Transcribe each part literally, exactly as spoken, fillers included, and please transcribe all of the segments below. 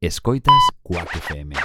Escoitas Quack F M.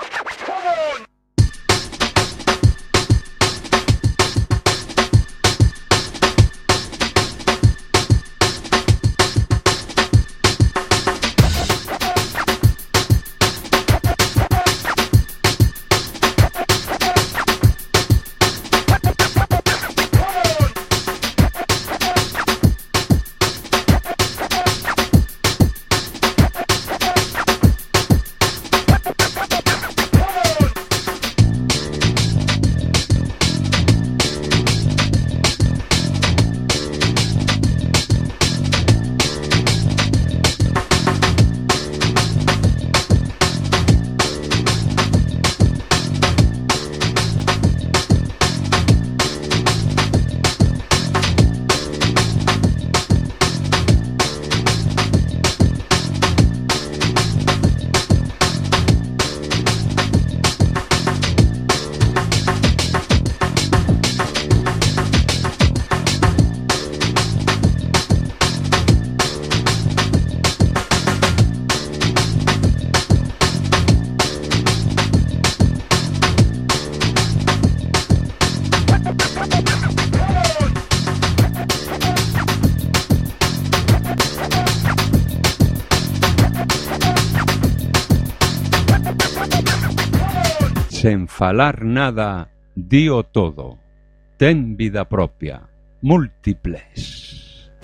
Sen falar nada, dío todo. Ten vida propia, múltiples.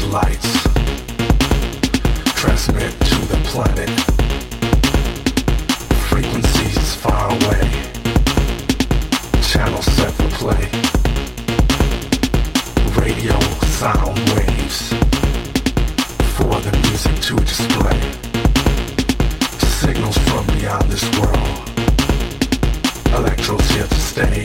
satellites transmit to the planet. Frequencies far away. Channel set for play. Radio sound waves for the music to display. Signals from beyond this world. Electro's here to stay.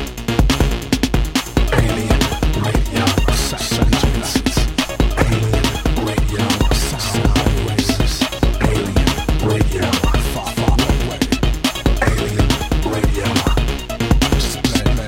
Alien radio satellites. Alien radio satellites. Alien radio far, far away. Alien radio display.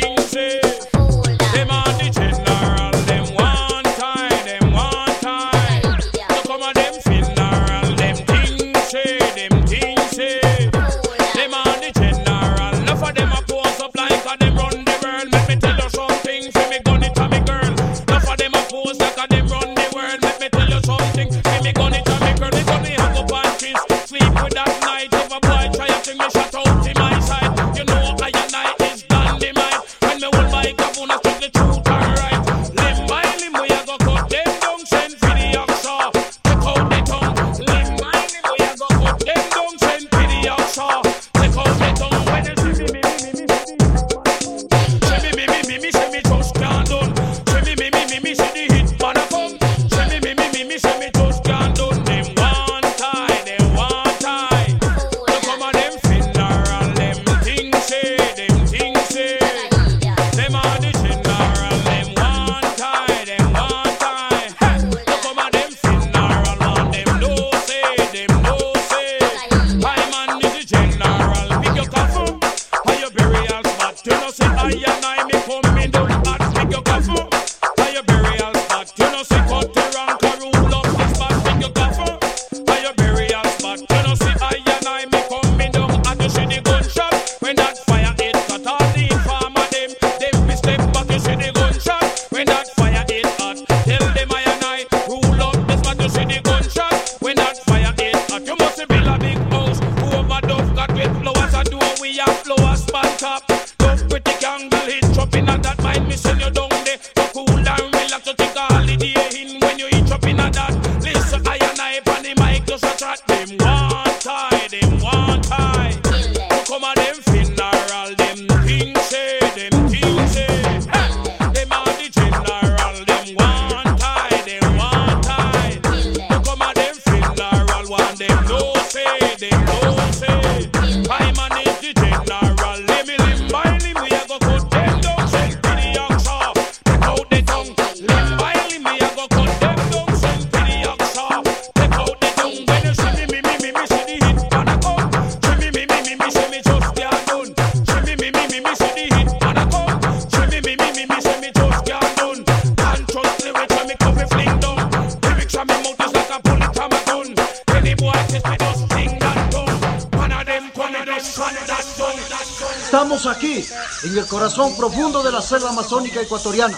Them are the general, them one time, them one time. Estamos aquí, en el corazón profundo de la selva amazónica ecuatoriana.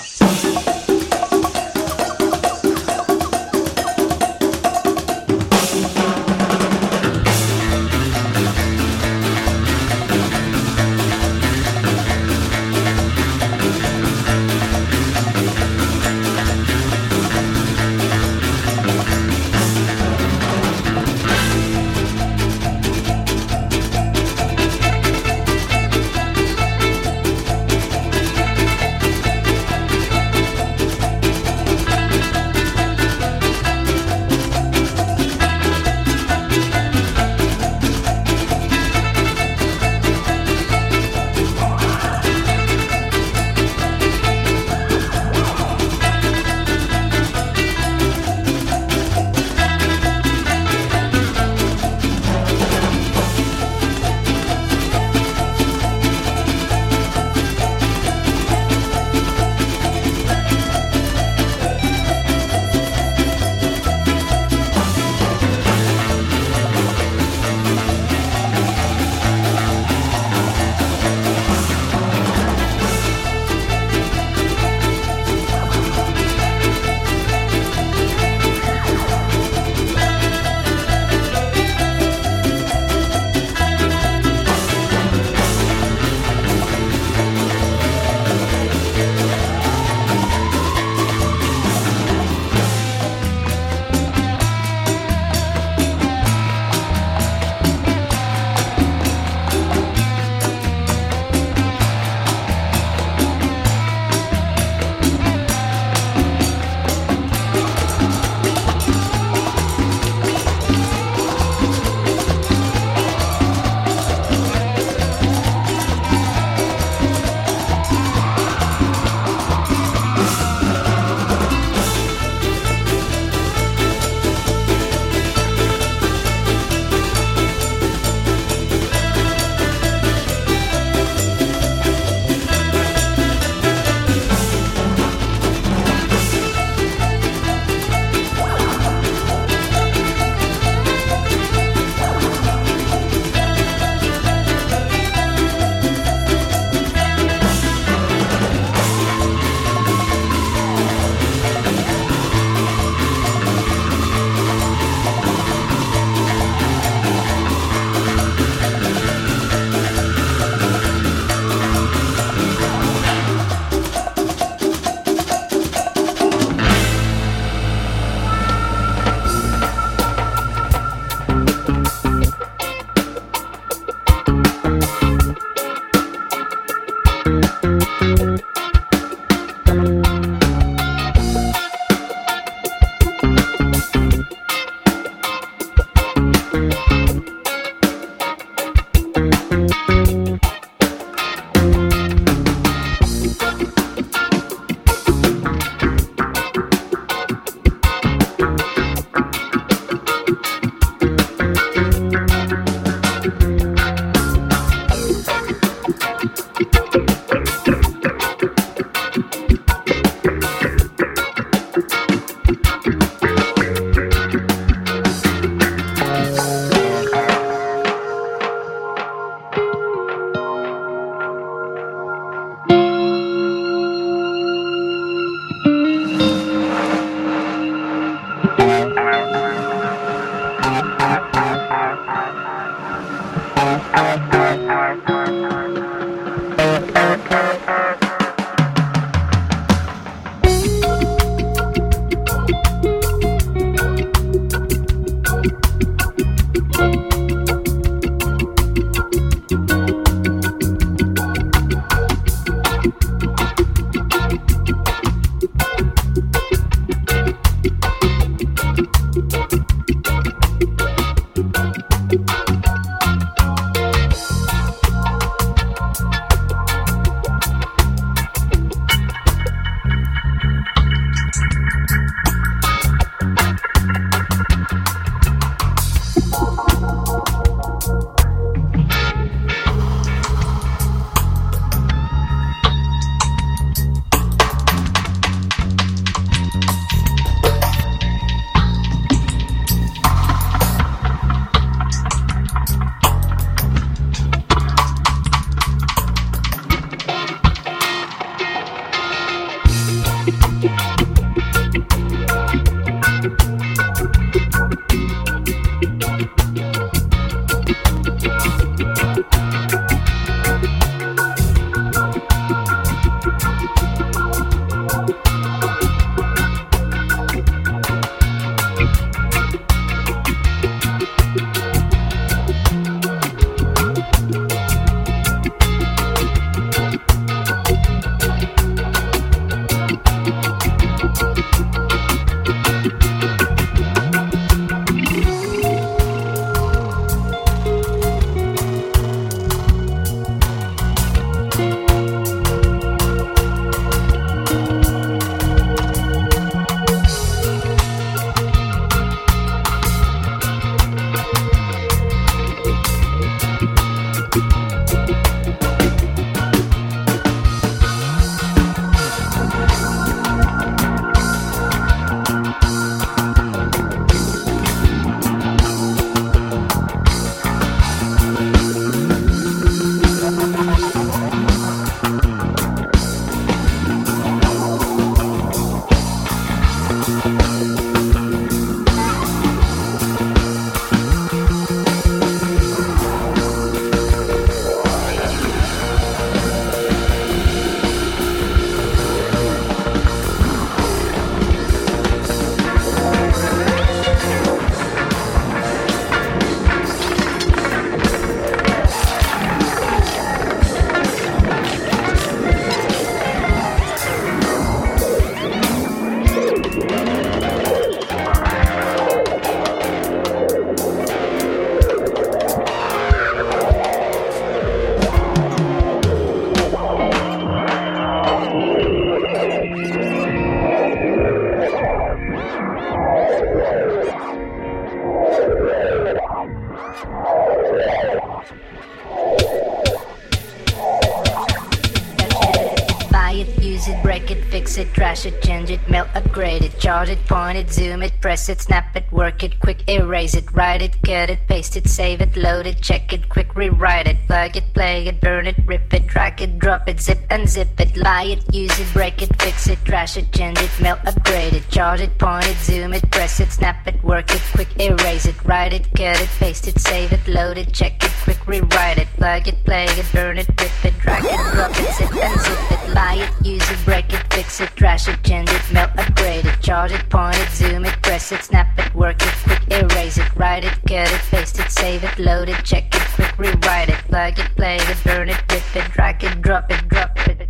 Fix it, trash it, change it, melt, upgrade it, charge it, point it, zoom it, press it, snap it, work it, quick erase it, write it, cut it, paste it, save it, load it, check it, quick rewrite it, plug it, play it, burn it, rip it, drag it, drop it, zip and zip it, lie it, use it, break it, fix it, trash it, change it, melt, upgrade it, charge it, point it, zoom it, press it, snap it, work it, quick erase it, write it, cut it, paste it, save it, load it, check it, quick rewrite it, plug it, play it, burn it, rip it, drag it, drop it, zip and zip it, lie it, use it, break it, fix it, trash it, change it, melt, upgrade it, charge it, point it, zoom it, press it, snap it, work it, quick erase it, write it, cut it, paste it, save it, load it, check it, quick rewrite it, plug it, play it, burn it, rip it, drag it, drop it, drop it.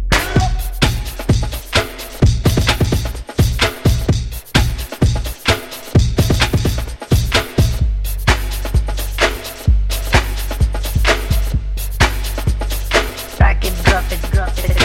Drag it, drop it, drop it.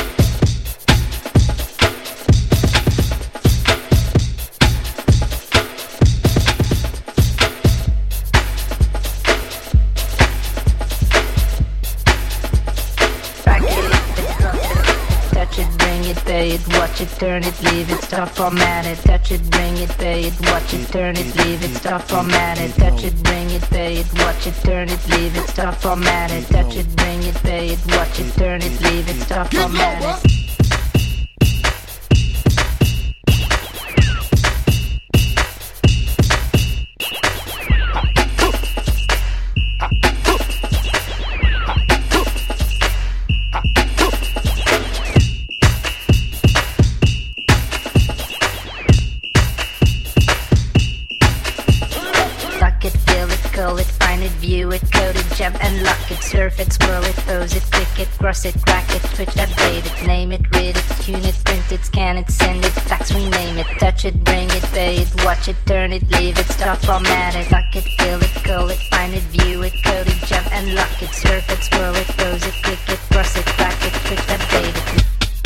Pay it, watch it, turn it, leave it, stop, format it, touch it, bring it, pay it, watch it, turn it, leave it, stop, format it, touch it, bring it, pay it, watch it, turn it, leave it, stop, format it, touch it, bring it, pay it, watch it, turn it, leave it, stop, format it. View it, code it, jump and lock it, surf it, scroll it, pose it, click it, cross it, crack it, switch, update it, name it, read it, tune it, print it, scan it, send it, fax, rename it, touch it, bring it, pay it, watch it, turn it, leave it, stop, format it, lock it, fill it, call it, find it, view it, code it, jump and lock it, surf it, scroll it, pose it, click it, cross it, crack it, switch, update it.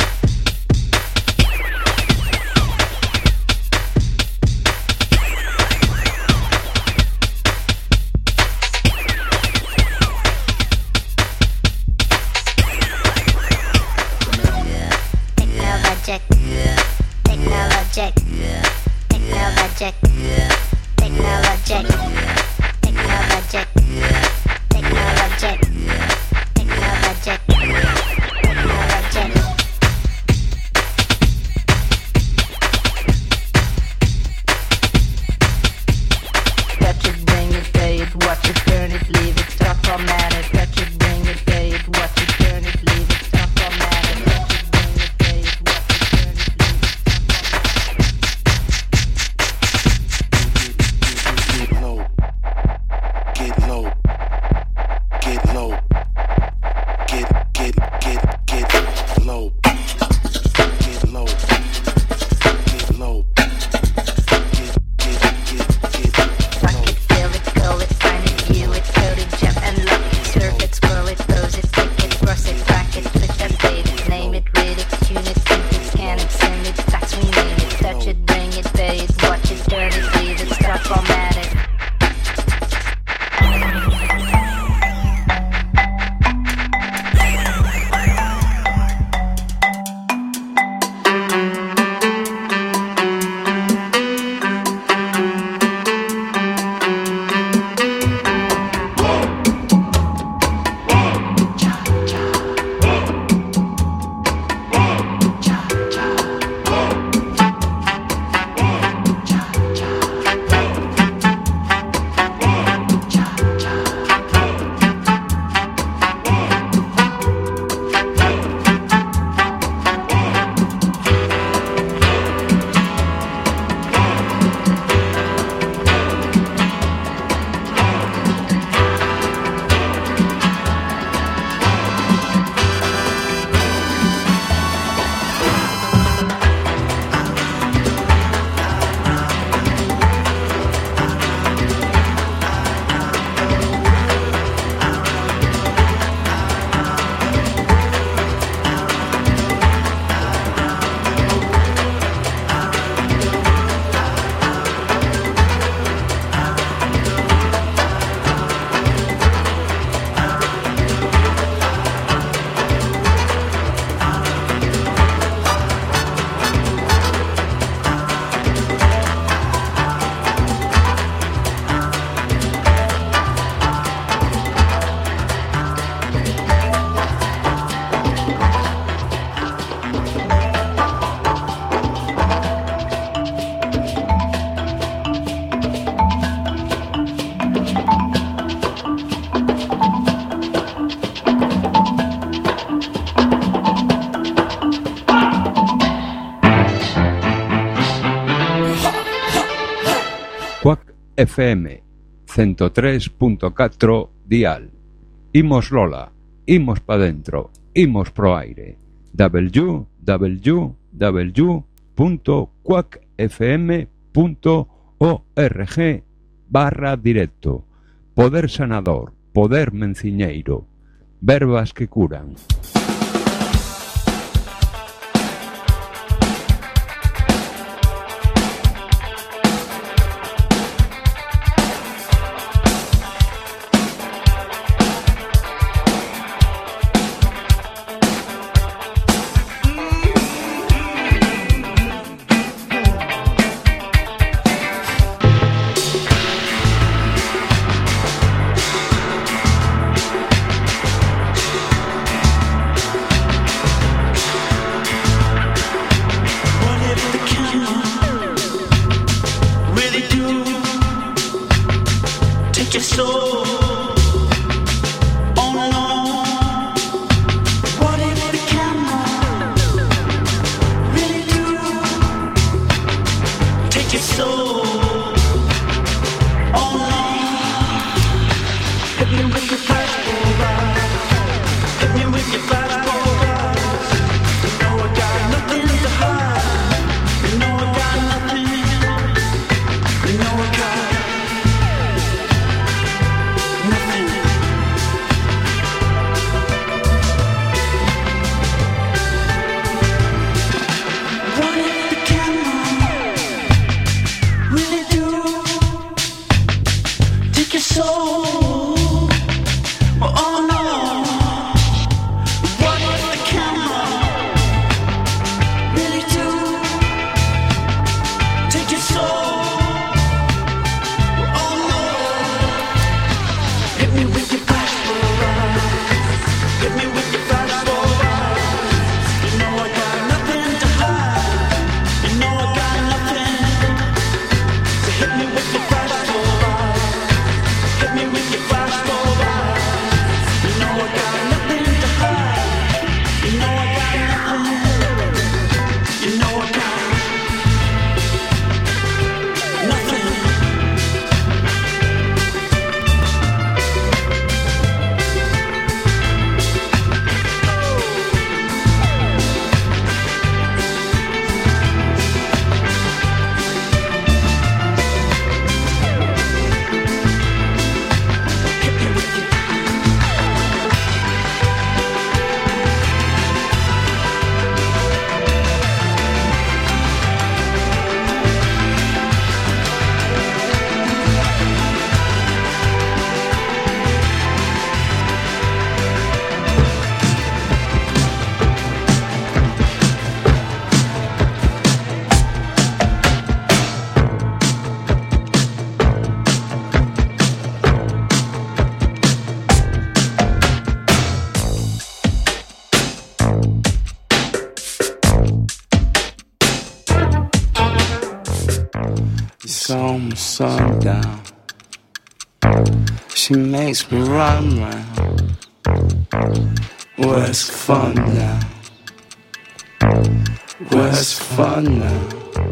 Technologic, technologic, technologic, technologic, technologic, technologic, technologic. Touch it, bring it, pay it, watch it, turn it, leave it, stop, format it. Touch it, bring it, pay it, watch it, turn it, leave it, stop, format it. Touch it, bring it, pay it, watch it, turn it, leave it, stop, format it. Get low, get low. F M ciento tres punto catro dial. Imos Lola, imos pa dentro, imos pro aire. w w w punto quack f m punto org barra directo. Poder sanador, poder menciñeiro, verbas que curan. Sundown, she makes me run round. Where's fun now? Where's fun now?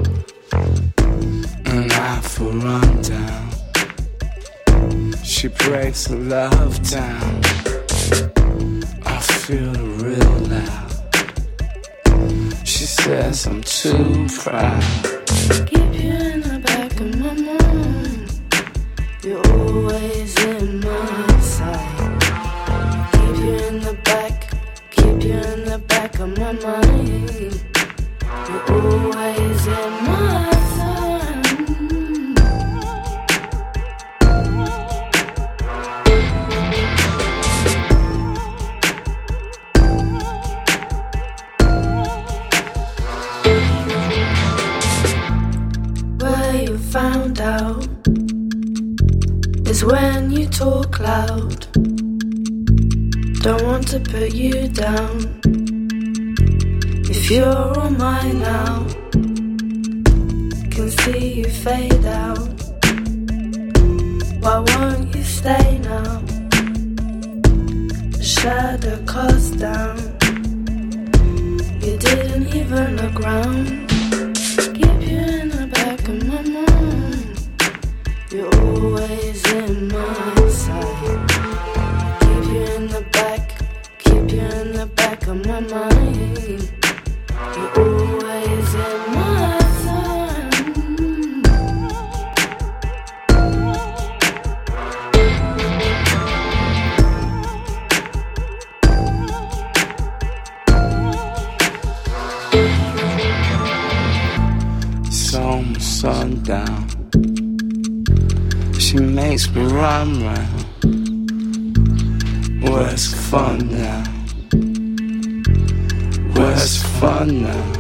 And I for run down. She breaks the love down. I feel real loud. She says I'm too proud. Keep you in the back of my mind. You're always in my sight. Keep you in the back, keep you in the back of my mind. You're always in my sight. Where you found out is when you talk loud. Don't want to put you down. If you're all mine now, can see you fade out. Why won't you stay now? The shadow casts down. You didn't even look round. Keep you in the back of my mind. You're always in my sight. Keep you in the back, keep you in the back of my mind. You're always in my sight. It's almost sundown. She makes me run round. Where's the fun now? Where's the fun now?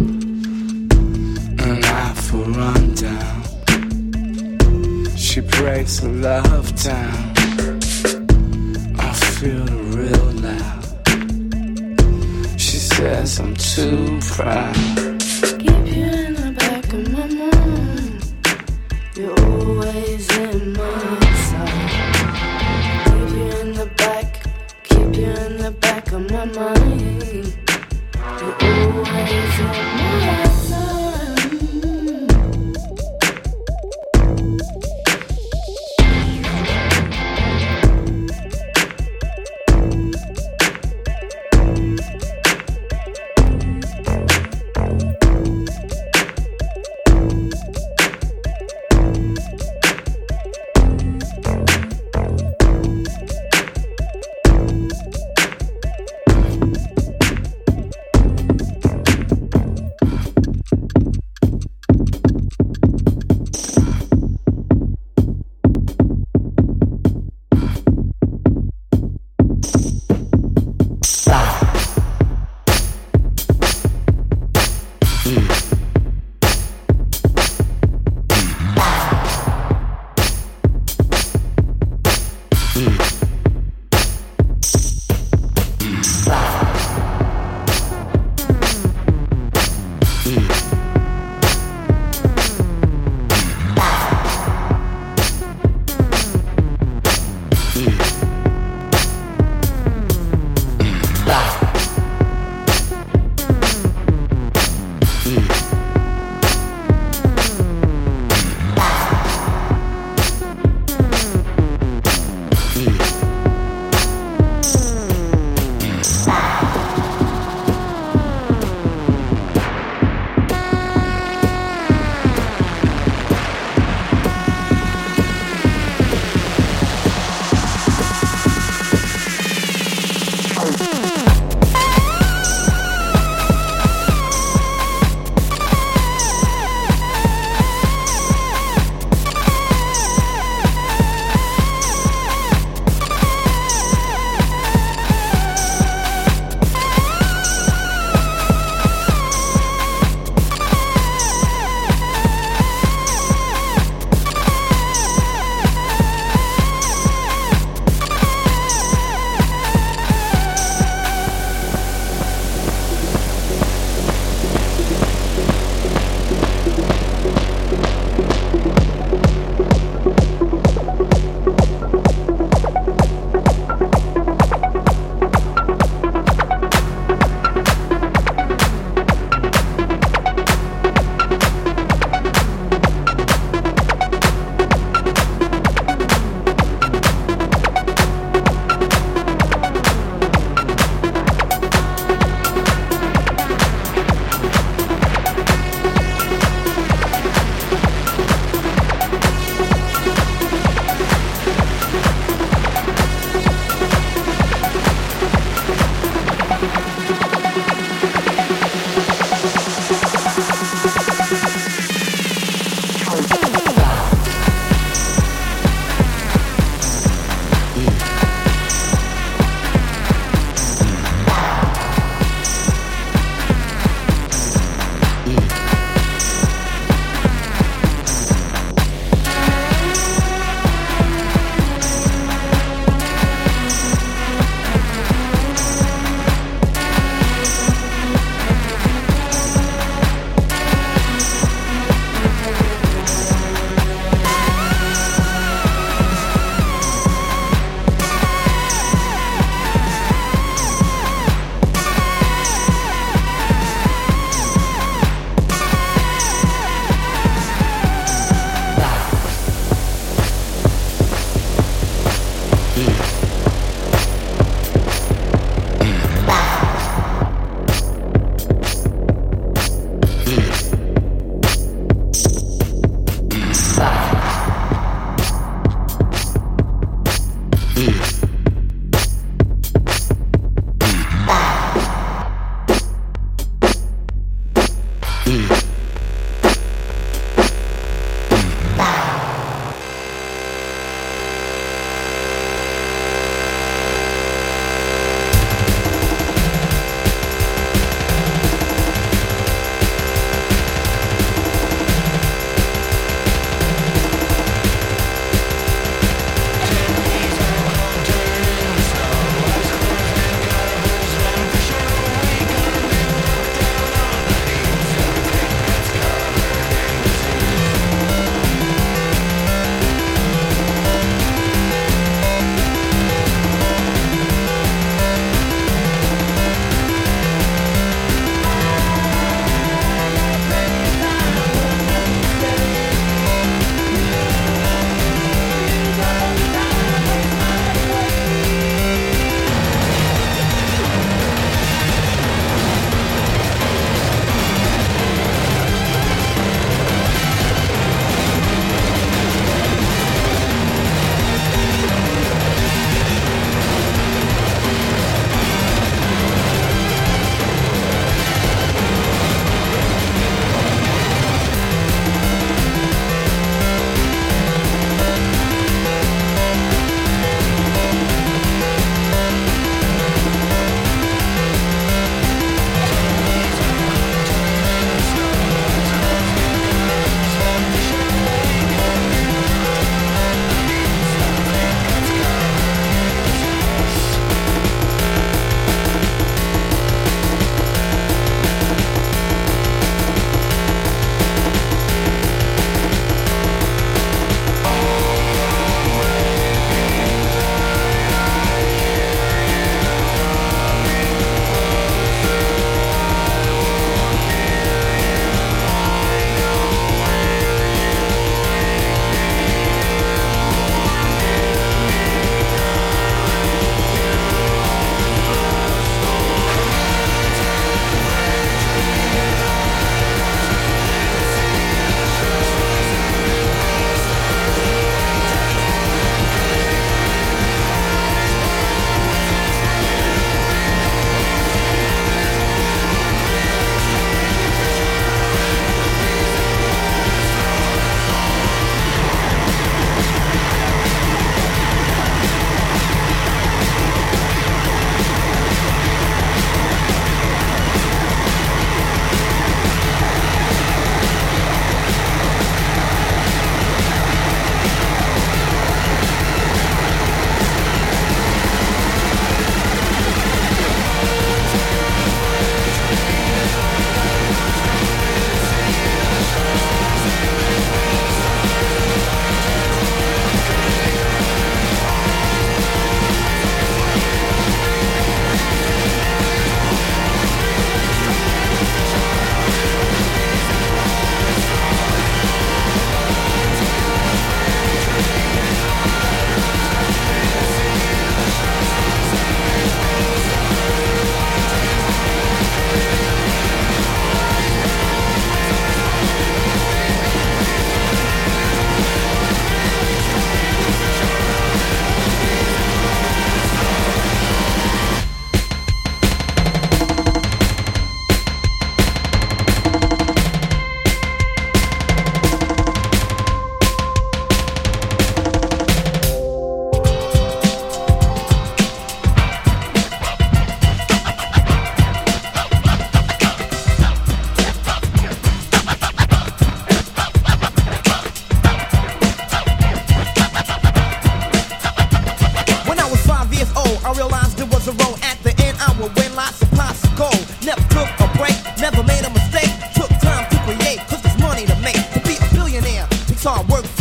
And I for run down. She breaks the love down. I feel it real loud. She says I'm too proud. Keep you in the back of my mind. You're always in my sight. Keep you in the back, keep you in the back of my mind. You're always in my sight.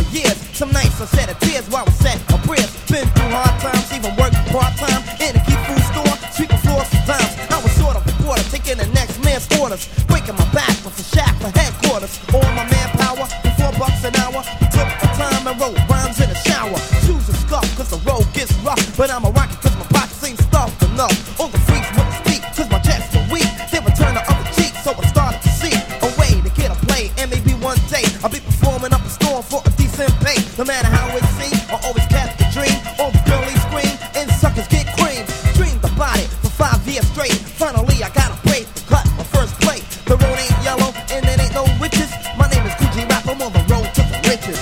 years. Some nights I shed a tears while I sat a prayers. Been through hard times, even worked part-time in a key food store, sweeping floors sometimes. I was sort of a reporter, taking the next man's orders, breaking my back with a shack for headquarters. All my manpower, for four bucks an hour. Took my time and wrote rhymes in the shower. Shoes are scuffed cause the road gets rough, but I'm a rocket cause my pockets ain't stuffed enough. All the freaks wouldn't speak cause my chest were weak. They would turn the other cheek, so I started to see a way to get a play. And maybe one day I'll be performing up a storm for a decent pay. No matter how it seems, I always catch the dream. All the girlies scream and suckers get cream. Dreamed about it for five years straight. Finally I got a break to cut my first plate. The road ain't yellow and there ain't no witches. My name is Coogee Rap, I'm on the road to the riches.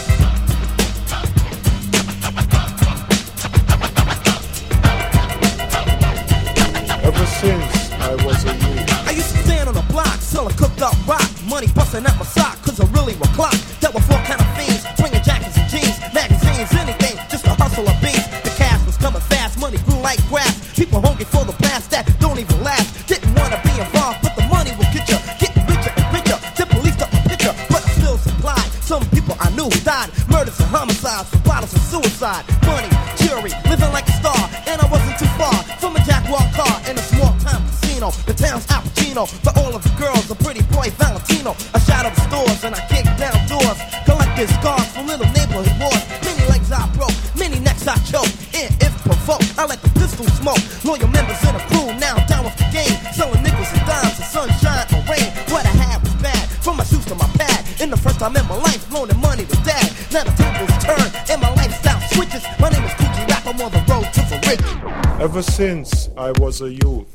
Ever since I was a youth, I used to stand on the block, sell a cooked up rock. Money busting out my sock, cause I really was clock. That were four kind of fiends, bringing jackets and jeans, magazines, anything, just to hustle a beat. The cash was coming fast, money grew like grass. People hungry for the blast that don't even last. Didn't wanna be involved, but the money will get you. Getting richer and richer, the police took my picture, but I still supplied. Some people I knew died, murders and homicides, for bottles of suicide. Money, jury, living like a star, and I wasn't too far from a Jaguar car in a small town casino. The town's Al Pacino, but all of the girls a pretty boy Valentino. I shot up stores and I kicked down doors, collected scars from little neighborhood wars. Many legs I broke, many necks I choked, and if provoked, I let the pistol smoke. Loyal members in the crew now down with the game, selling nickels and dimes and sunshine or rain. What I had was bad, from my shoes to my pad. In the first time in my life, loaning money was dad. Now the tables turn and my lifestyle switches. My name is Coogee Rap, I'm on the road to the riches. ever since I was a youth.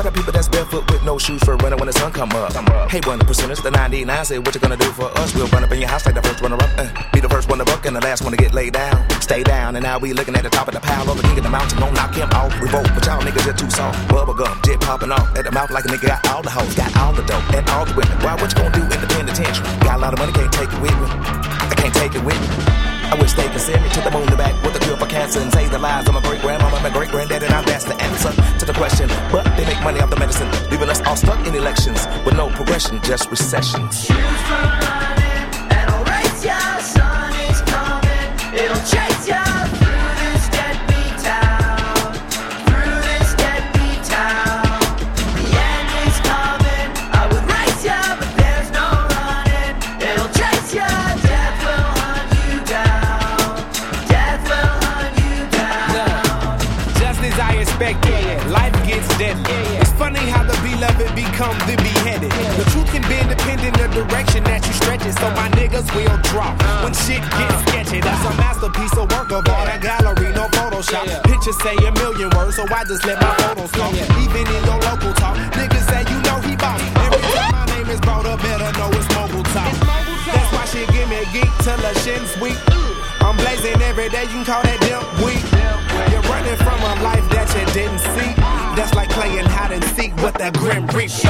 of people that's barefoot with no shoes for running when the sun come up. Hey, one percenters, the ninety-nine say what you gonna do for us? We'll run up in your house like the first runner up. Uh, be the first one to buck and the last one to get laid down. Stay down, and now we looking at the top of the pile. Or the king of the mountain, don't knock him off. Revolt, but y'all niggas just too soft. Bubble gum, jet popping off at the mouth like a nigga got all the hoes, got all the dope, and all the women. Why, what you gonna do in the penitentiary? Got a lot of money, can't take it with me. I can't take it with me. I wish they could send me to the moon and back with a cure for cancer and save the lives of my great grandmama and my great granddad, and now that's the answer to the question. But they make money off the medicine, leaving us all stuck in elections with no progression, just recessions. Choose for running, and I'll race ya. Sun is coming, it'll chase ya through this deadbeat town, through this deadbeat town. The end is coming, I would race ya, but there's no running. It'll chase ya, death will hunt you down, death will hunt you down. Just as I expected, life gets deadly. It's funny how the beloved become the beheaded. The truth can be independent of the direction that you stretch it, so my niggas will drop when shit gets sketchy. That's a masterpiece of work of art, a gallery, no Photoshop. Pictures say a million words, so I just let my photos talk. Even in your local talk, niggas say you know he boss. Every time my name is brought up, better know it's Mogul Talk. That's why shit give me a geek till the shin's weak. I'm blazing every day, you can call that damn weak. You're running from a life that you didn't see. That's like playing hide and seek with that grim reaper.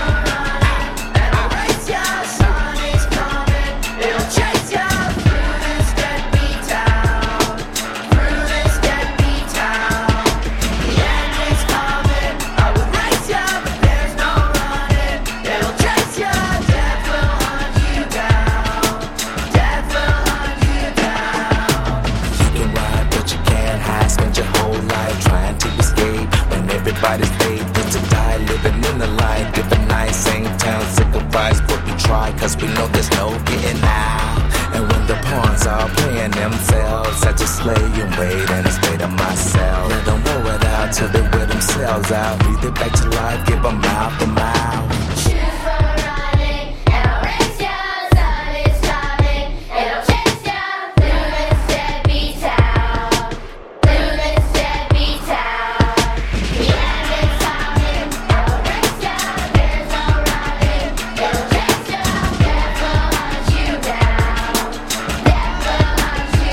And I'll race ya, sun is coming, it'll chase ya through this deadbeat town, through this deadbeat town. The end is coming, I would race ya, but there's no running. It'll chase ya, death will hunt you down, death will hunt you down. You can ride, but you can't hide. Spend your whole life trying to escape when everybody's paid to die, living in the light. Different nights, same town, sacrifice, but we try, cause we know there's no getting out. And when the pawns are playing themselves, I just lay and wait in a state of myself. Let them roll it out till they wear themselves out. Breathe it back to life, give them mouth to mouth. Choose for running, and I'll race ya. Sun is coming, it'll chase ya through this deadbeat town, through this deadbeat town. The end is coming, I'll race ya. There's no running, it'll chase ya. Death will hunt you down, death will hunt you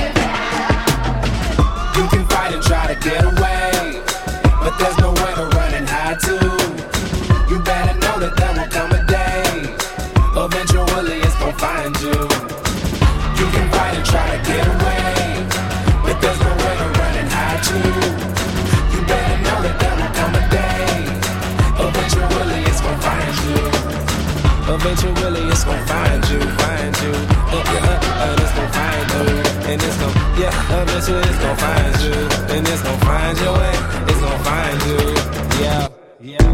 down. You can fight and try to get away, but there's nowhere to run and hide to. You better know that there will come a day, eventually it's gonna find you. You can fight and try to get away, but there's nowhere to run and hide to. You better know that there will come a day, eventually it's gonna find you. Eventually it's gonna find you, find you, uh, uh, uh, and it's gonna find you, and it's gonna, yeah, eventually it's gonna find you, and it's gonna find your way, it's gonna find you, yeah, yeah.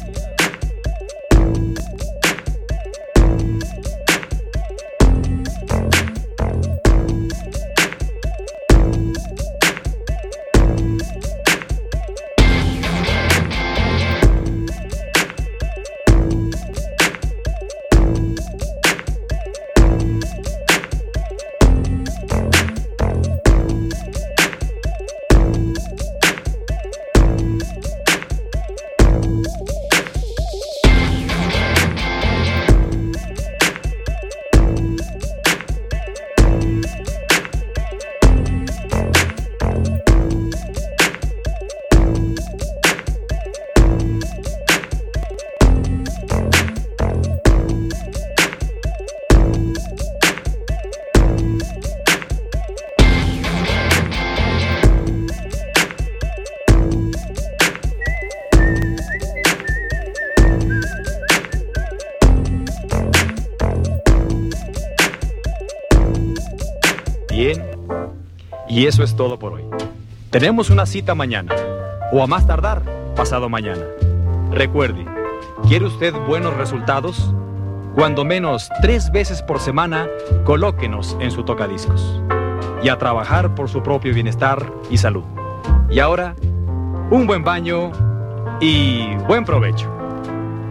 Bien, y eso es todo por hoy. Tenemos una cita mañana, o a más tardar, pasado mañana. Recuerde, ¿quiere usted buenos resultados? Cuando menos tres veces por semana, colóquenos en su tocadiscos. Y a trabajar por su propio bienestar y salud. Y ahora, un buen baño y buen provecho.